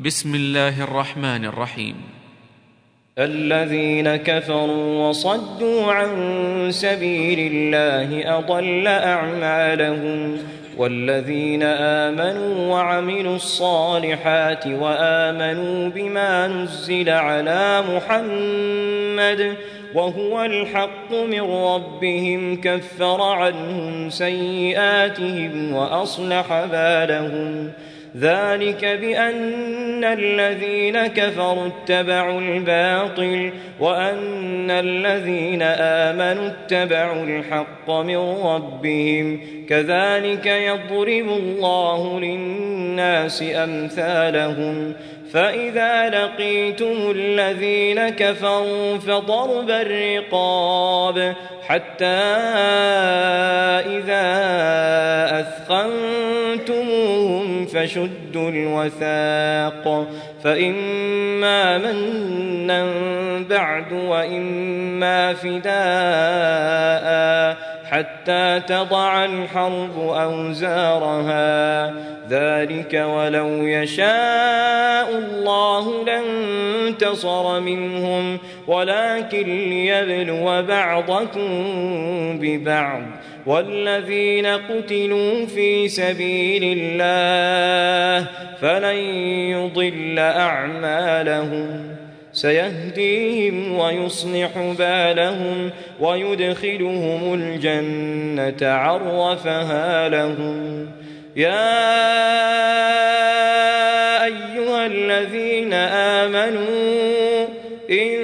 بسم الله الرحمن الرحيم. الذين كفروا وصدوا عن سبيل الله أضل أعمالهم، والذين آمنوا وعملوا الصالحات وآمنوا بما نزل على محمد وهو الحق من ربهم كفر عنهم سيئاتهم وأصلح بالهم. ذلك بأن الذين كفروا اتبعوا الباطل وأن الذين آمنوا اتبعوا الحق من ربهم، كذلك يضرب الله للناس أمثالهم. فإذا لقيتم الذين كفروا فضرب الرقاب حتى إذا أثخنتموهم فشدوا الوثاق، فإما منا بعد وإما فداء حتى تضع الحرب أوزارها. ذلك ولو يشاء الله لانتصر منهم ولكن ليبلو بعضكم ببعض. والذين قتلوا في سبيل الله فلن يضل أعمالهم، سيهديهم ويصلح بالهم ويدخلهم الجنة عرفها لهم. يا أيها الذين آمنوا إن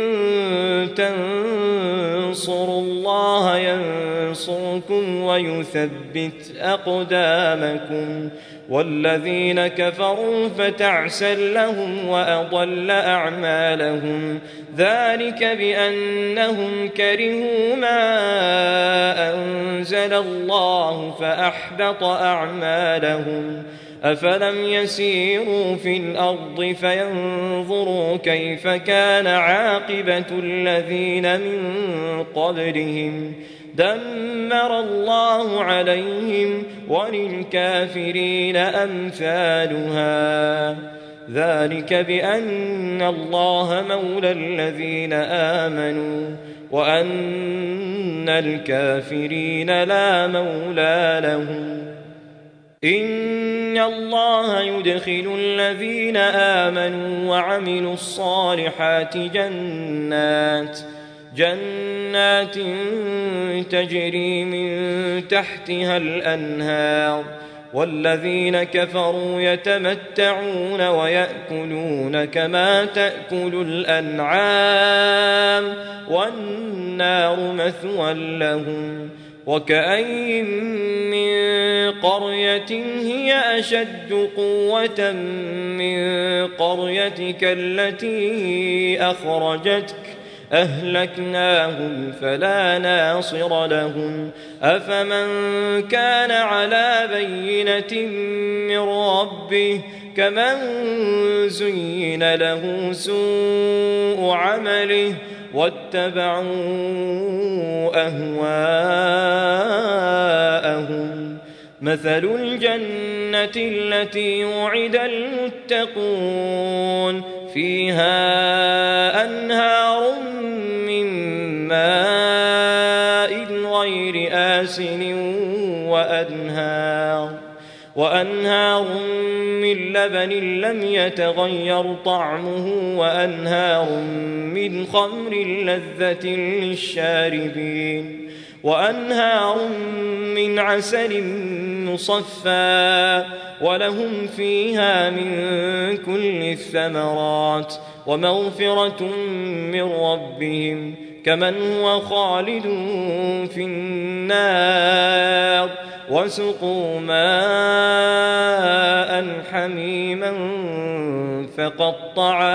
تنصروا الله ينصركم ويثبت أقدامكم. والذين كفروا فتعسا لهم وأضل أعمالهم. ذلك بأنهم كرهوا ما أنزل الله فأحبط أعمالهم. أفلم يسيروا في الأرض فينظروا كيف كان عاقبة الذين من قبلهم، دمر الله عليهم وللكافرين أمثالها. ذلك بأن الله مولى الذين آمنوا وأن الكافرين لا مولى لهم. إن الله يدخل الذين آمنوا وعملوا الصالحات جنات تجري من تحتها الأنهار، والذين كفروا يتمتعون ويأكلون كما تأكل الأنعام والنار مثوى لهم. وكأي من قرية هي أشد قوة من قريتك التي أخرجتك أهلكناهم فلا ناصر لهم. أفمن كان على بينة من ربه كمن زين له سوء عمله واتبعوا أهواءهم. مثل الجنة التي وعد المتقون فيها أنهار من ماء غير آسن وأنهار من لبن لم يتغير طعمه وأنهار من خمر لذة للشاربين وأنهار من عسل مصفى ولهم فيها من كل الثمرات ومغفرة من ربهم كمن هو خالد في النار وسقوا ماء حميما فقطع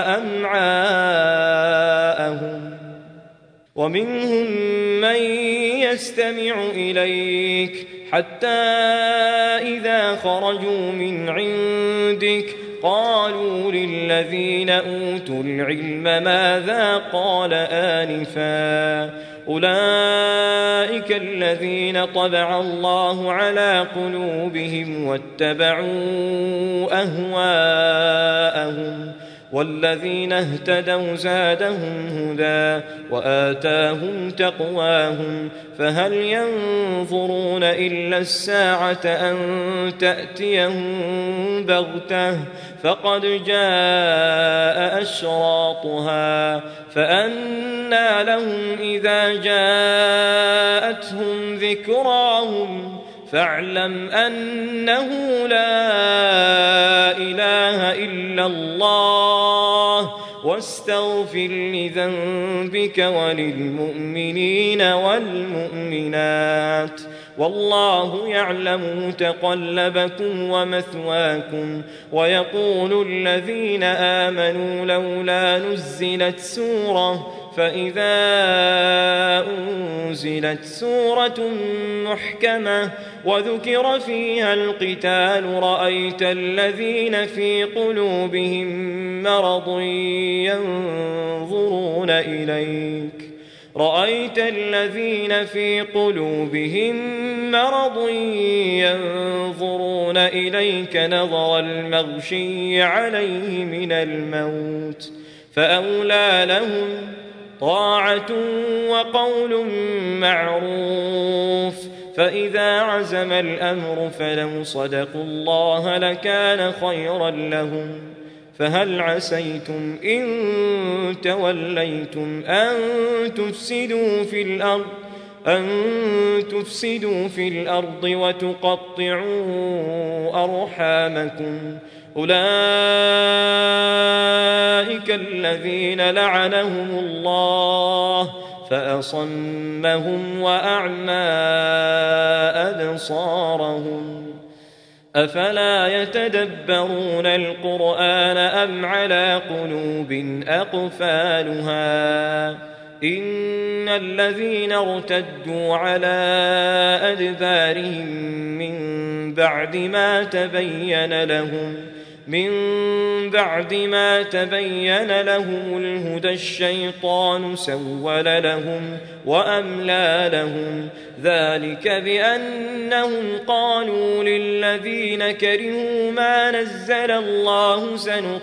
أمعاءهم. ومنهم من يستمع إليك حتى إذا خرجوا من عندك قالوا للذين أوتوا العلم ماذا قال آنفا أولئك أولئك الذين طبع الله على قلوبهم واتبعوا أهواءهم والذين اهتدوا زادهم هدى وآتاهم تقواهم فهل ينظرون إلا الساعة أن تأتيهم بغتة فقد جاء أشراطها فأنى لهم إذا جاءتهم ذكراهم فاعلم أنه لا إله إلا الله واستغفر لذنبك وللمؤمنين والمؤمنات والله يعلم متقلبكم ومثواكم ويقول الذين آمنوا لولا نزلت سورة فإذا أنزلت سورة محكمة وذكر فيها القتال رأيت الذين في قلوبهم مرض ينظرون إليك نظر المغشي عليه من الموت فأولى لهم طاعة وقول معروف فإذا عزم الأمر فلو صدقوا الله لكان خيرا لهم فهل عسيتم إن توليتم أن تفسدوا في الأرض وتقطعوا أرحامكم أولئك الذين لعنهم الله فأصمهم وأعمى أبصارهم أفلا يتدبرون القرآن أم على قلوب أقفالها إن الذين ارتدوا على أدبارهم من بعد ما تبين لهم الهدى الشيطان سول لهم وأملى لهم ذلك بأنهم قالوا للذين كرهوا ما نزل الله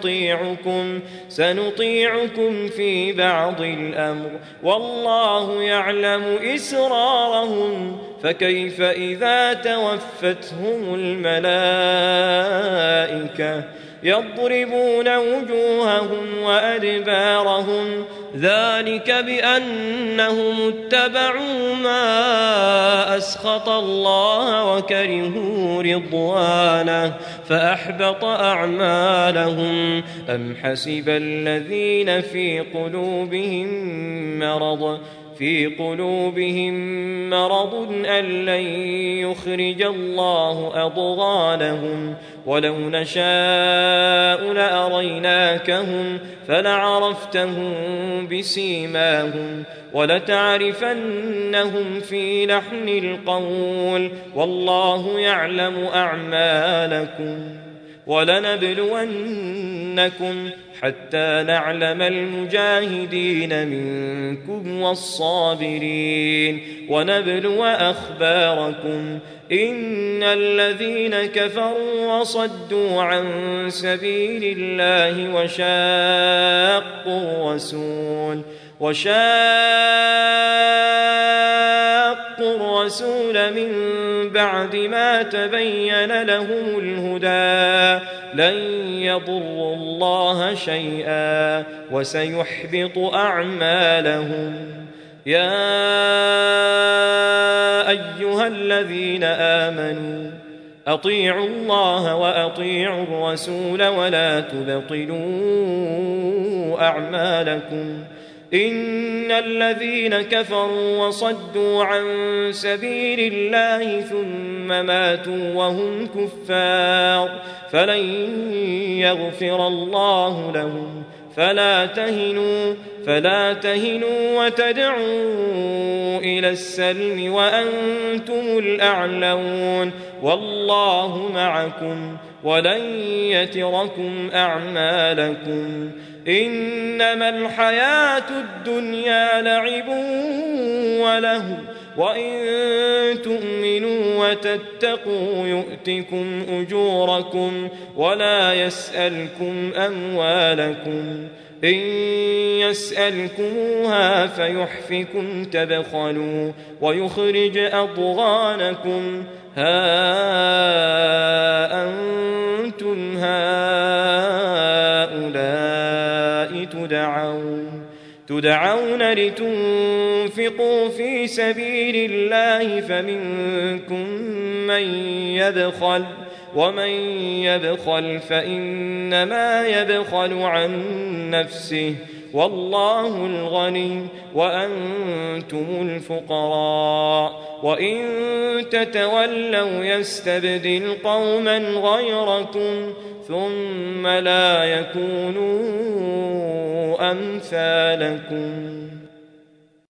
سنطيعكم في بعض الأمر والله يعلم إسرارهم فكيف إذا توفتهم الملائكة يضربون وجوههم وأدبارهم ذلك بأنهم اتبعوا ما أسخط الله وكرهوا رضوانه فأحبط أعمالهم أم حسب الذين في قلوبهم مرض أن لن يخرج الله أضغانهم ولو نشاء لأريناكهم فلعرفتهم بسيماهم ولتعرفنهم في لحن القول والله يعلم أعمالكم ولنبلونكم حتى نعلم المجاهدين منكم والصابرين ونبلو أخباركم إن الذين كفروا وصدوا عن سبيل الله وشاقوا الرسول من بعد ما تبين لهم الهدى لن يضروا الله شيئا وسيحبط أعمالهم يا أيها الذين آمنوا أطيعوا الله وأطيعوا الرسول ولا تبطلوا أعمالكم إن الذين كفروا وصدوا عن سبيل الله ثم ماتوا وهم كفار فلن يغفر الله لهم فلا تهنوا وتدعوا إلى السلم وأنتم الأعلون والله معكم ولن يتركم أعمالكم إنما الحياة الدنيا لعب وإن تؤمنوا وتتقوا يؤتكم أجوركم ولا يسألكم أموالكم إن يسألكموها فيحفكم تبخلوا ويخرج أضغانكم ها أنتم هؤلاء تدعون لتنفقوا في سبيل الله فمنكم من يبخل ومن يبخل فإنما يبخل عن نفسه والله الغني وأنتم الفقراء وإن تتولوا يستبدل قوما غيركم ثم لا يكونوا أمثالكم